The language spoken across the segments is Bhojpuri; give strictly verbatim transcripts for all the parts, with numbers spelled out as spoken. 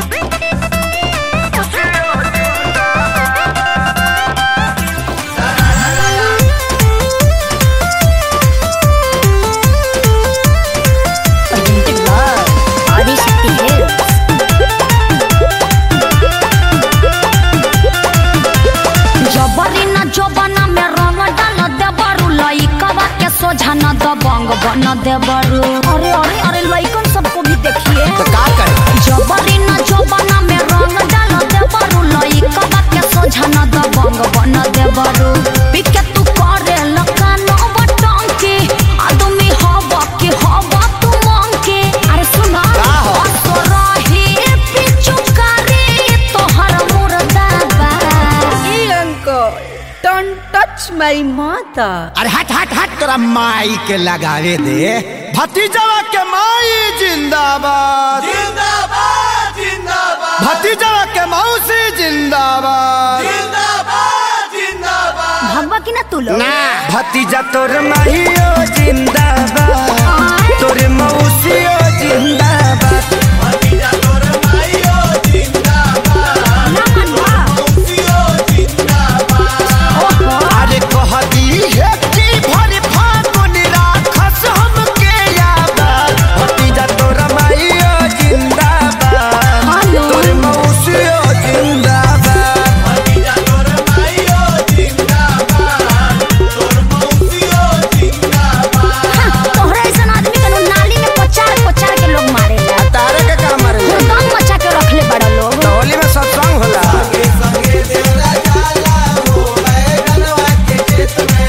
सोझाना दबंग बना दे बरू। अरे अरे अरे लइकन सबको भी देखिए तो का करे जबरी ना जबाना में रंग डाल दे बरू। लइका के सोझाना दबंग बना दे बरू। पिके तू करे लकानो बटन के आदमी हवा के हवा तू मांग के। अरे सुना असरही पिचुकारी तोहर मुर्दाबा। ए अंकल डोंट टच माय माता। अरे हट हट हट तोरा माई के लगावे दे। भतीजवा के माई जिंदाबाद जिंदाबाद जिंदाबाद भतीजवा के मौसी जिंदाबाद जिंदाबाद जिंदाबाद। भगवा की ना तू लोग ना भतीजा तोर माहियो जिंदाबाद तोर मौसियो जिंदाबाद भतीजा तोर माईयो जिंदाबाद ना मनवा मौसियो जिंदाबाद। अरे कहती है कि भर फागुन राखस हमके याद। भतीजा तोर माहियो जिंदाबाद तोर मौसियो जिंदाबाद भतीजा तोर माईयो जिंदाबाद तोर मौसियो जिंदाबाद। तोहरा ऐसा आदमी के नाली में पचार पचार के लोग मारेला। तारे के काम मारे दम मचा के रखले बड़ा लोग। होली में सत्संग होला। संगे संगे देवरा जाला हो बैगनवा के खेत में।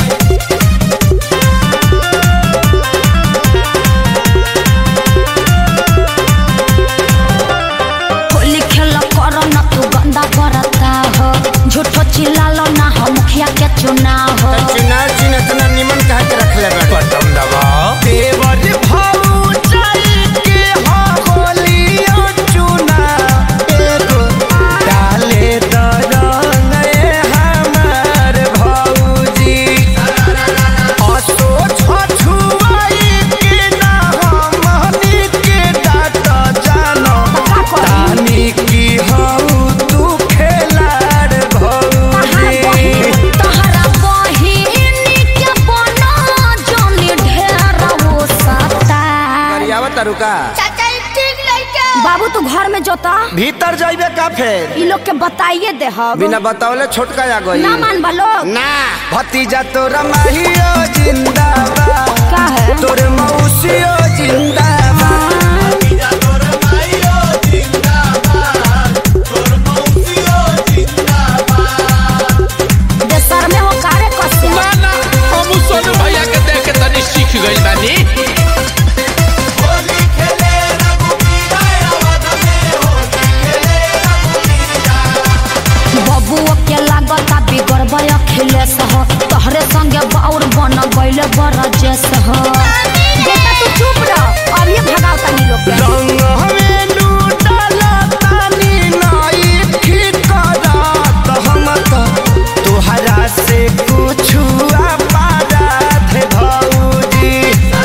होली खेल कर न तू गंदा करता हो। झूठो चिल्लालो ना हो मुखिया के चुनाव हो। चुनाव चिन्ह इतना निमन कहा के रखले बा बटन दबाओ। देवर भाऊ चल के हो होलियो चुना एगो डाले दरंग ए हमार भौजी। असो छछुआई के ना हमनी के डाट जानो तानी की हऊ तू खेलाड़ भौजी। तोहरा बहिनी के बना जोनी ढेर हो सता। करियावा तरुका बाबू तू घर में जोता भीतर जाइबे का फेर ई लोग के बताइए दे हम बिना बतावले छोटका आ गई ना मान लोग ना भतीजा तोरा माहियो जिंदाबाद का है तोर मौसियो जिंदाबाद भतीजा तोर माईयो जिंदाबाद तोर मौसियो जिंदाबाद। देशर में हो कारे कसे ना हम सोनू भैया के देख के तनी सीख गइल बानी। होली खेले रघुवीरा अवध में होली खेले रघुवीरा। बबुओ के लागता बिगड़बे अखिलेश हो। तोहरे संगे बाउर बन गइले बरजेश हो। बेटा तू चुप रह अब ये भगाओ तनी लोग के। रंग हमें लूटला तानी नाई ठीक करत हम तो तोहरा से कुछ आपादात भौजी।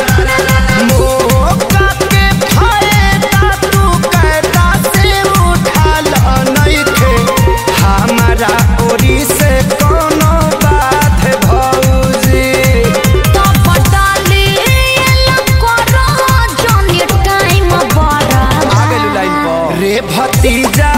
मौका के फायदा तू कैदा से उठाल नइखे हमारा ओरी से कोनो बात भौजी। तो पटाली एला करो जोनी टाइम बड़ा। आगे लू लाइन पर रे भतीजा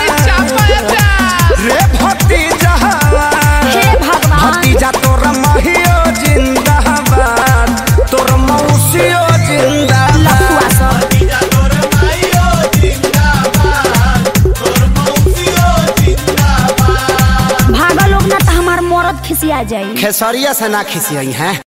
रे भतीजा हे भगवान भतीजा तोर महियो जिंदाबाद तोर मौसियो जिंदाबाद लफुआ सब भतीजा तोर माईयो जिंदाबाद तोर मौसियो जिंदाबाद। भागा लोग ना तो हमार मरद खिसिया जाई। खेसरिया से ना खिसियई हैं।